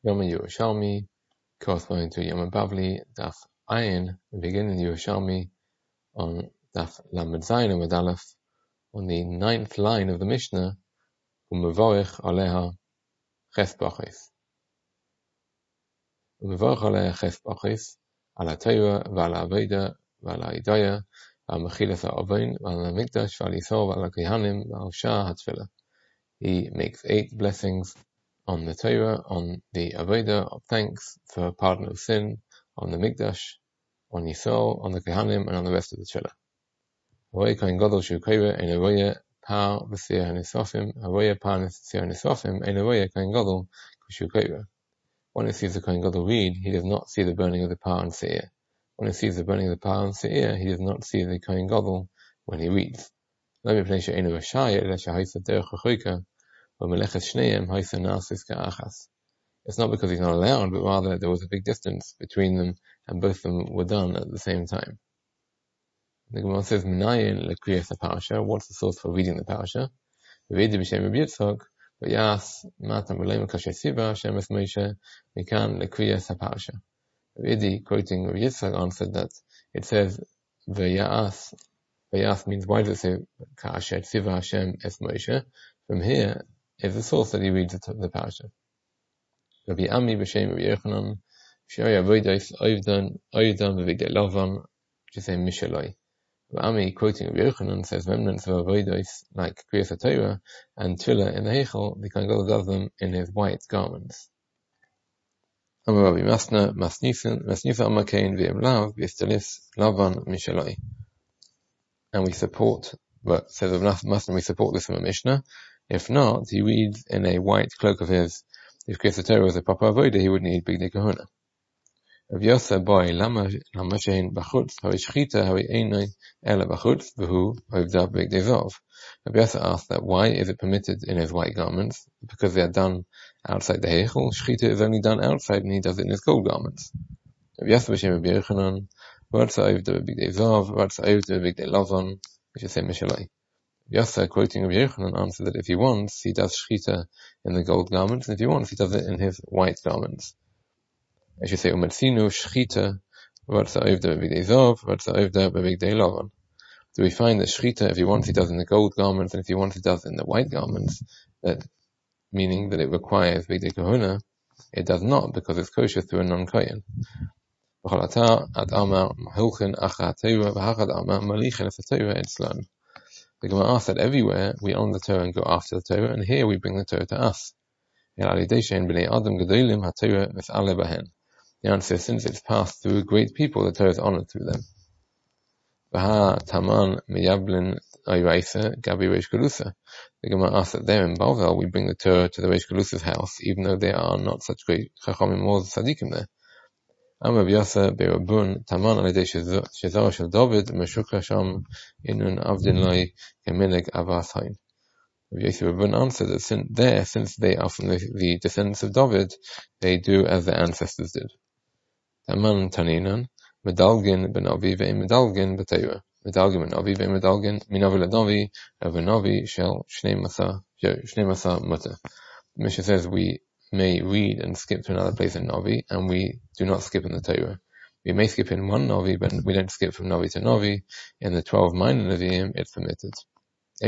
Yom Yerushalmi, corresponding to Yom Bavli, Daf Ayin, beginning Yerushalmi on Daf Lamed Zayin Amud Aleph, on the 9th line of the Mishnah, Umevorech Aleha Ches Bachis. Umevorech Aleha Ches Bachis, Ala Torah, Vala Aveda, Vala Hidayah, Val Mechilas HaOvein, Val Mikdash, Val Yisrael, Val Kehanim, Val Shah HaTfilah. He makes 8 blessings on the Torah, on the Aveda of thanks for pardon of sin, on the Mikdash, on Yisrael, on the Kehanim, and on the rest of the Tefillah. Haroye Kohen Gadol Shu Koyre Ein Haroye Par V'Seir HaNisrafim, Haroye Par V'Seir HaNisrafim, Ein Haroye Kohen Gadol Shu Koyre. When he sees the Kohen Gadol read, he does not see the burning of the Par and Seir. When he sees the burning of the Par and Seir, he does not see the Kohen Gadol when he reads. It's not because he's not allowed, but rather there was a big distance between them, and both of them were done at the same time. The Gemara says, what's the source for reading the parasha? Quoting Rabbi Yitzchak, answered that it says, Vayas means, why does it say Ka'asher Tziva Hashem Es Moshe? From here is the source that he reads the parasha. Rabbi Ami b'shem Rabbi Yochanan, Sh'oy Avodos Oivdan V'Vigdei Lavan, which is a Mishaloi. Rabbi Ami, quoting Rabbi Yochanan, says remnants of Avodos like Kriyas HaTorah and Tefillah in the Heichal, the Kohen Gadol does them in his white garments. Amar Rabbi Masna Masnisa Amakein V'Em Lav V'Istalis Lavan Mishaloi. And we support, but says of Masna, we support this from a Mishnah. If not, he reads in a white cloak of his. If Kriyas HaTorah was a proper avodah, he would need Bigdei Kahuna. Rav Yosef boy lama shein b'chutz hari shchita hari einoi ela b'chutz v'hu ovdav Bigdei Zov. Rav Yosef asked that why is it permitted in his white garments? Because they are done outside the heichal. Shchita is only done outside, and he does it in his gold garments. Rav Yosef b'shem Rabbi Yochanan v'ratza ovdav Bigdei Zov v'ratza ovdav Bigdei Lavan, which is same Mishalai. Yasa, quoting Rabbi Yochanan, answered that if he wants, he does shchita in the gold garments, and if he wants, he does it in his white garments. I should say, umetzinu shchita v'ratza ovda b'bigdei zov v'ratza ovda b'bigdei lavan. Do we find that shchita, if he wants, he does in the gold garments, and if he wants, he does in the white garments, that meaning that it requires bigdei kahuna? It does not, because it's kosher through a non-kohen. The Gemara asks that everywhere we own the Torah and go after the Torah, and here we bring the Torah to us. The answer is, since it's passed through great people, the Torah is honored through them. The Gemara asks that there in Balvel we bring the Torah to the Reish Galusa's house, even though there are not such great Chachamim or Tzadikim there. Amar Vyasa Berabun Taman Alidei Shezara Shel David Meshukra Sham Inun Avdin Loi Kemileg Avas Hain. Vyasa Berabun answered that since they are from the descendants of David, they do as their ancestors did. Taman Taninan Medalgin Ben Avi Ve'im Medalgin B'Teira Medalgin Ben Avi Ve'im Medalgin Minavi Ladavi Avanavi Shel Shnei Masa Mutter. The Mishnah says we may read and skip to another place in Navi, and we do not skip in the Torah. We may skip in one Navi, but we don't skip from Navi to Navi. In the 12 minor Nevi'im, it's permitted. We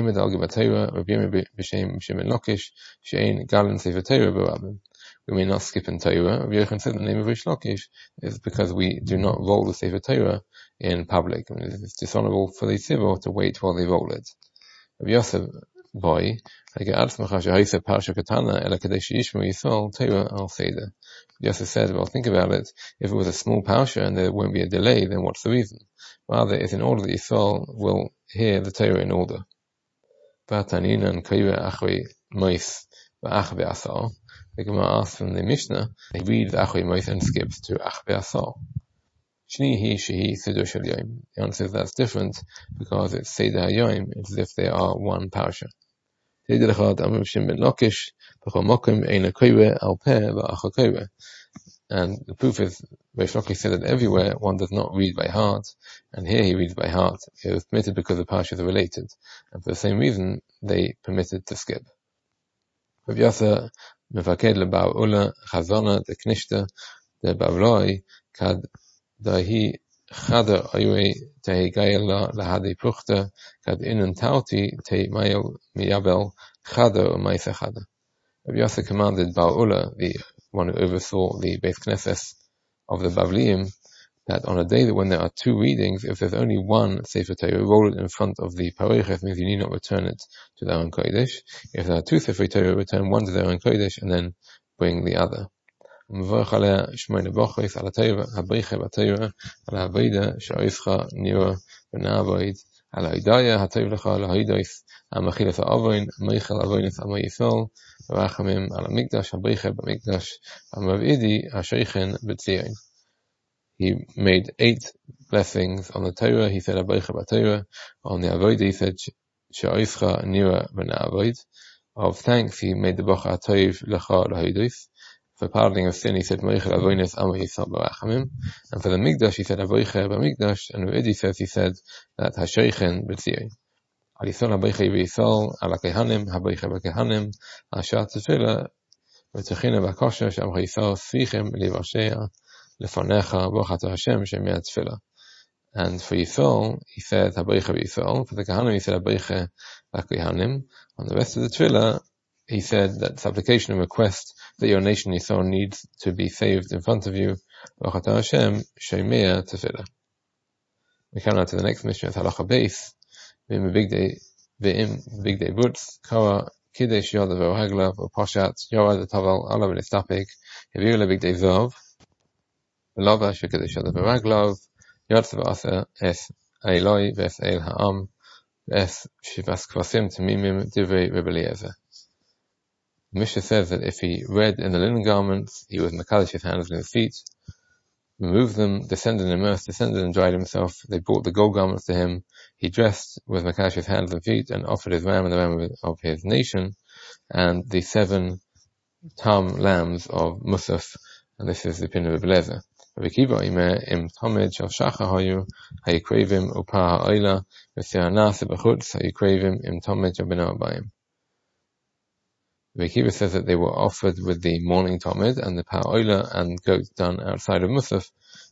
may not skip in Torah. Rabbi Yochanan said the name of Rish Lakish is because we do not roll the Sefer Torah in public. I mean, it's dishonorable for the tzivor to wait while they roll it. Rabbi Yosef boy, Yosef said, well, think about it. If it was a small parasha and there won't be a delay, then what's the reason? Rather, it's in order that Yisrael will hear the Torah in order. The Gemara asks from the Mishnah, he reads Achri Mois and skips to Ach Be'asar. Shnihi Shehi Siddur Shel Yom. The answer is that's different because it's Seder HaYom. It's as if they are one parasha. And the proof is, Reish Lakish said that everywhere one does not read by heart, and here he reads by heart. It was permitted because the parashas are related, and for the same reason they permitted to skip. Rav Yasa Mefaked leBaal Ula Chazona the Knishta the Bavloi kad dahi Chada Ayui te Gaela lahadi Puchta kad Inan Tauti te Mail Miyabel Chada or Maisa Chada. Rabbi Yossi commanded Baal Ula, the one who oversaw the Beis Knesset of the Bavliim, that on a day when there are two readings, if there's only one Sefer Torah, roll it in front of the Pareches, means you need not return it to the Aron Kodesh. If there are two Sefer Torah, return one to the Aron Kodesh and then bring the other. ומברך עליה שמונה ברכות על התורה, הבריחה בתורה, על העבודה שעורך נראה ונעבוד, על ההידאיה הטוב לך, על ההידויס, המכיל את האבוין, מייכל אבוינס עמו ישראל, ורחמים על המקדש, הבריחה במקדש, המבעידי השייכן בציון. He made 8 blessings on the Torah. He said הבריחה בתורה. On the avodah he said שעורך נראה ונעבוד. Of thanks he made the bracha הטוב לך להידויס. For pardoning of sin, he said, Meichel Avoinus Amo Yisrael Barachamim. And for the Mikdash, he said, Avoiche B'Mikdash. And U'idi says, he said, that Hasheichen B'Tzion. Al Yisrael Avoiche B'Yisrael, Al HaKehanim, Avoiche B'Kehanim, Ashat Tefillah, V'Techina B'Kosher, Shem HaYisrael, Svichim, Livashea, Lefonecha, Bochata Hashem, Shemei Tefillah. And for Yisrael, he said, Avoiche B'Yisrael. For the Kehanim, he said, Avoiche B'Kehanim. On the rest of the Tefillah, he said that supplication and request that your nation Yisrael needs to be saved in front of you. V'chata Hashem sheimea tefillah. We come now to the next mission. Halacha beis. V'im big day butz. Kara kidesh yod v'raglav u'pashat yorad taval alav v'nistapik. Heviru lebig day zov. V'lavash v'kidesh yod v'raglav. Yod v'asa es Eloi v'es el ha'am. V'es shivas kvasim temimim divrei Rebbe Eliezer. Mishnah says that if he read in the linen garments, he was mekadosh his hands and his feet, removed them, descended and immersed, descended and dried himself. They brought the gold garments to him. He dressed with mekadosh his hands and feet and offered his ram and the ram of his nation and the 7 tam lambs of Musaf. And this is the opinion of Eliezer. Rabbi Kiva imer im tamid shel shacha hayu hayikravim upa ha'oila v'siranas b'chutz hayikravim im tamid shel b'nei abayim. Rabbi Kiva says that they were offered with the morning tamid, and the pa'oila and goats done outside of Musaf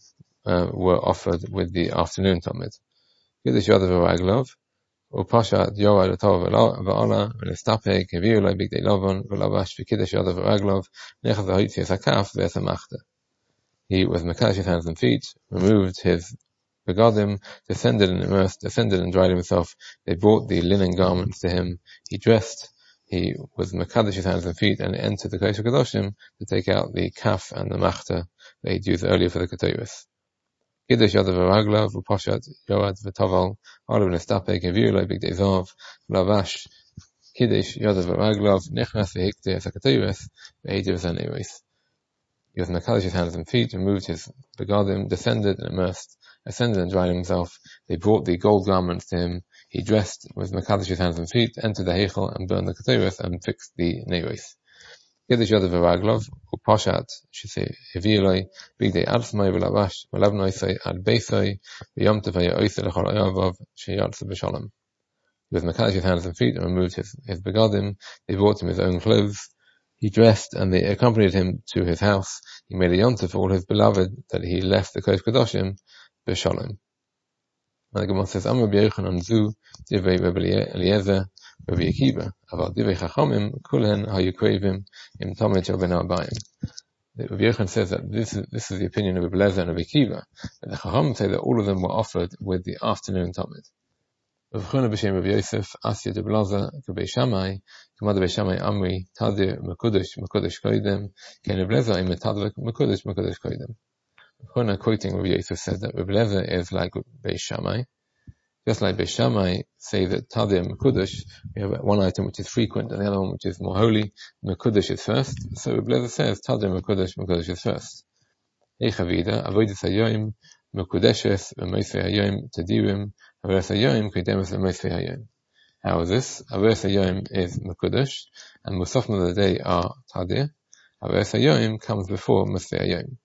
were offered with the afternoon tamid. Kiddush Yodav v'Raglov, u'pashat yorad atov v'ala v'nistapek heviu lo bigdei lovon v'lavash v'kiddush Yodav v'Raglov nechaz ha'itzias hakaf v'esamachta. He was mekadosh his hands and feet, removed his begadim, descended and immersed, descended and dried himself. They brought the linen garments to him. He dressed. He was mekadosh his hands and feet and entered the Kodesh HaKadoshim to take out the kaf and the machta that he'd used earlier for the Ketores. Kiddush Yodav v'Raglav u'pashat yorad v'taval olav v'nistapek heviu lo bigdei zov v'lavash Kiddush Yodav v'Raglav nechnas v'hikte es HaKetores v'eidiv v'zaneris. He was mekadosh his hands and feet, removed his begadim, descended and immersed, ascended and dried himself. They brought the gold garments to him. He dressed with mekadosh his hands and feet, entered the heichal and burned the ketores and fixed the neris. Kiddush Yodav v'Raglav u'pashat shesei heviu bigdei atzmai v'lavash v'lavnoisei ad beisei v'yom tov ha'yoisei l'chol ha'yavav sheyatzu b'shalom. He was mekadosh his hands and feet and removed his begadim. They brought him his own clothes. He dressed and they accompanied him to his house. He made a yontif for all his beloved that he left the Kodesh Kedoshim b'shalom. And the Gemara says, Amar Rabbi Yochanan zu divrei Rebbe Eliezer Rabbi Akiva aval divrei chachamim kulhen hayukrevim im tamid shel b'nei abayim. Rabbi Yochanan says that this is the opinion of Rebbe Eliezer and Rabbi Akiva. But the chachamim say that all of them were offered with the afternoon tamid. V'chuna b'shem Rabbi Yosef Asya de Blaza k'Bei Shammai k'mad Bei Shammai Amri Tadir Mekudesh Koidem Ken Rabbi Eliezer im Tadir Mekudesh Koidem. V'chuna, quoting Rabbi Yosef, said that Rabbi Eliezer is like Bei Shammai. Just like Bei Shammai say that Tadir Mekudesh, we have one item which is frequent and the other one which is more holy. Mekudesh is first, so Rabbi Eliezer says Tadir Mekudesh is first. Eichavida Avodas Hayoim Mekudeshes v'Meisei Hayoim Tadirim. Avodas Hayoim Kedemus v'Meisei Hayoim. How is this? Avodas Hayoim is Mekudesh, and Musafim of the day are Tadir. Avodas Hayoim comes before Meisei Hayoim.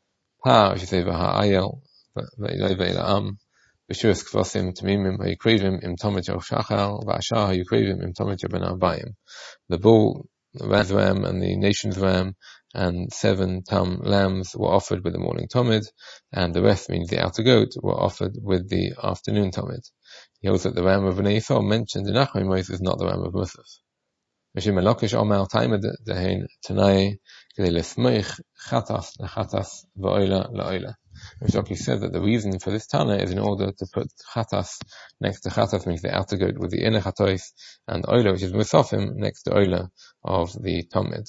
Pa, I should say, V'ha'ayel v'ilay v'ila'am v'shuras kvasim tamimim ha'yikrevim im tamid shel shachar v'ashar ha'yikrevim im tamid shel b'nei abayim. The bull ram and the nation's ram, and 7 tam lambs were offered with the morning tomid, and the rest, means the outer goat, were offered with the afternoon tomid. He holds that the ram of Bnei Yisrael mentioned in Nachman Moses is not the ram of Musaf. Mishim Melokish Omer Taima Dehain Tanai Kedei Lesmoich Chatas Lechatas V'Oila La'Oila. Rishoki said that the reason for this Tana is in order to put Chatas next to Chatas, means the outer goat with the inner Chatois, and Oila, which is Musafim, next to Oila of the Tomid.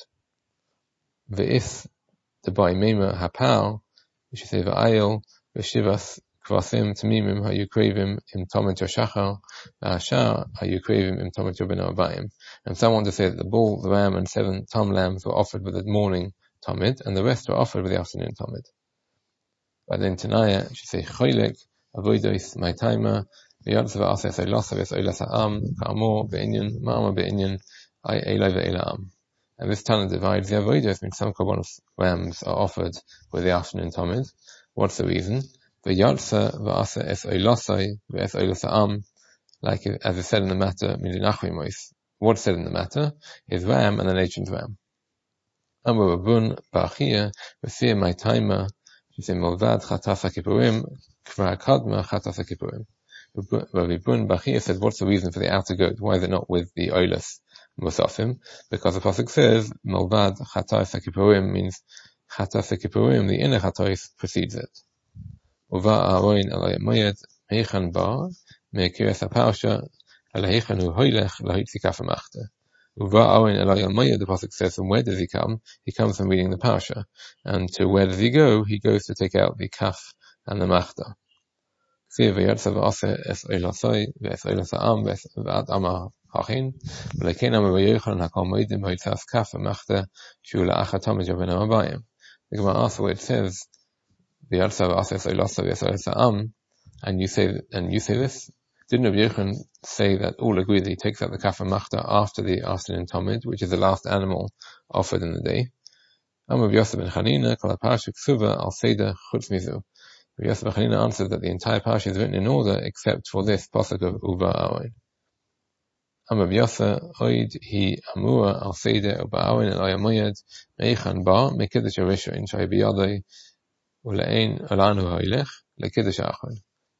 Ve'is the Baimema Hapal, which is V'Ayil V'Shivas Kvasim Tamimim Hayukrevim Im Tomid Yoshachar Ashar Hayukrevim Im Tomid Yobena Abayim. And some want to say that the bull, the ram, and 7 tom lambs were offered with the morning Tomid, and the rest were offered with the afternoon Tomid. But then Tanaya, she say Choylek Avoidos My Taima V'Yodz V'Aseh Soilasa V'Soilasa Am Ka'amor Be'inyan Ma'ama Be'inyan Ay Elai Ve'ela Am. And this Tana divides the avodos, means some korbanos rams are offered with the afternoon tomid. What's the reason? V'yalsa v'asa es oilasai v'es oilasa am, like as it said in the matter, midinachrimos. What's said in the matter is ram and the nation's ram. Amar Rabun Ba'achia v'siyah my taima, she said molvad chatas ha'kippurim kvar kadma chatas ha'kippurim. Rabun Ba'achia said, what's the reason for the outer goat? Why is it not with the oilas Musafim? Because the pasuk says Malvad Chatas HaKippurim, means Chatas HaKippurim, the inner Chatas precedes it. Uva Aaron Elay Moyed Heichan Bar Me'kiras HaParsha Al Heichan Hu Hoylech Lahitzi Kaf HaMachte. Uva Aaron Elay Moyed, the pasuk says, from where does he come? He comes from reading the Parsha. And to where does he go? He goes to take out the Kaf and the Machta. See V'yatsa V'aseh Es Oilasai V'es Oilasa Am V'ad Amar Hachin, V'lekein Amar V'yochanan HaKol Moedim Hoitzas Kaf V'Machta Shu La'achat Tomid Yobena Abayim. The Gemara asks where it says V'yatsa V'aseh Es Oilasa V'es Oilasa Am, and you say this. Didn't Rabbi Yochanan say that all agree that he takes out the Kaf V'Machta after the afternoon Tomid, which is the last animal offered in the day? Amar Rabbi Yosef ben Chanina Kol HaParsha Ksuva Al Seder Chutz Mizu. Rabbi Yosef ben Chanina answered that the entire Parsha is written in order except for this pasuk of Uva Aaron. Amar Rabbi Yosef Oid Hi Amura Al Seder Uva Aaron El Ayamoyed Meichan Bar Mekiddush Arishoin Shai Biyadei Ulein Olanu Hoylech Lekiddush Achon.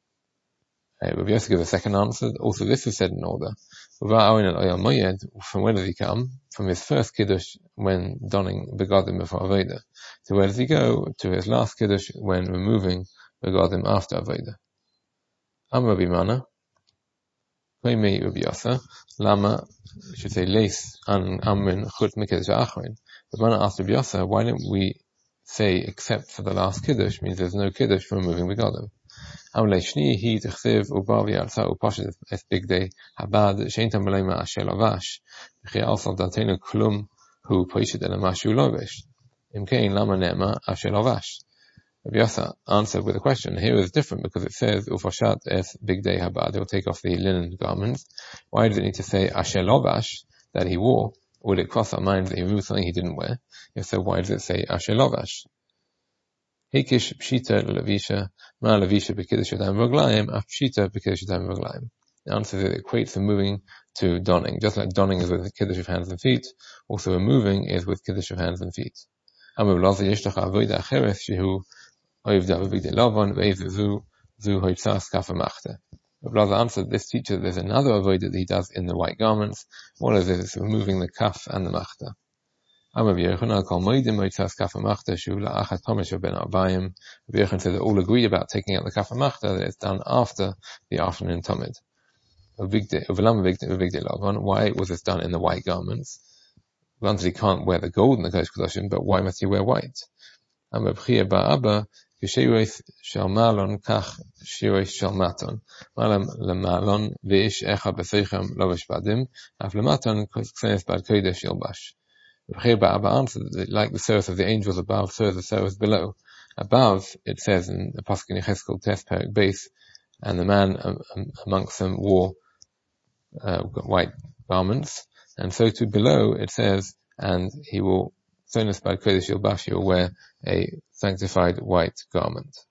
Rabbi Yosef gives a second answer. Also, this is said in order. Uva Aaron El Ayamoyed, from where does he come? From his first Kiddush when donning begadim before Avodah. So where does he go? To his last Kiddush when removing begadim after Avodah. Amar Rabbi Mana Koimei Rabbi Yosef Lama, should say Leis An Amrin Chut Mekiddush Achron. Rabbi Mana asked Rabbi Yosef, why don't we say except for the last Kiddush, means there's no Kiddush for removing begadim? Amar Shni Hi Tichsev Ubar V'Yalsa Upashet Es Big Day Habad Sheintam B'Leima Ashel Avash V'Chei Alsal Datenu Klum Hu Poishet El Amashu Lovesh Imkein Lama Ne'ema Ashel Avash. Rabbi Yosef answered with a question. Here is different because it says Ufashat Es Big Day Habad. He'll take off the linen garments. Why does it need to say Ashel Lovash, that he wore? Would it cross our minds that he removed something he didn't wear? If so, why does it say Ashel Lovash? Hikish Pshita Levisha Ma Levisha B'Kiddush Yadayim V'Raglayim Af Pshita B'Kiddush Yadayim V'Raglayim. The answer is it equates from moving to donning. Just like donning is with Kiddush of hands and feet, also removing is with Kiddush of hands and feet. Amar Blaza Yishtach Avodah Acheres Shehu Oivda V'Bigdei Lavan V'Eizu Zu Hoitzas Kaf HaMachte. Blaza answered, this teacher, there's another avodah that he does in the white garments. What is it? It's removing the kaf and the machta. Amar Rabbi Yochanan Kol Moedim Hoitzas Kaf HaMachte Shu La'achat Tomid Yobena Abayim. Rabbi Yochanan said that all agree about taking out the kaf and machta, that it's done after the afternoon tomid. Why was this done in the white garments? Granted, he can't wear the gold in the Kodesh Kodashim, but why must he wear white? Amar B'chia Ba'abba Kishirois Shel Malon Kach Shirois Shel Maton Malam LeMalon V'ish Echa B'Seichem Lovesh Badim Af LeMaton Ksenes Bad Kodesh Yilbash. B'chia Ba'abba answered that like the service of the angels above, so is the service below. Above, it says in the pasuk in Yechezkel Tes Perek Beis, and the man amongst them wore white garments, and so too below it says, and he will Sonas Bad Kodesh Yilbash, he will wear a sanctified white garment.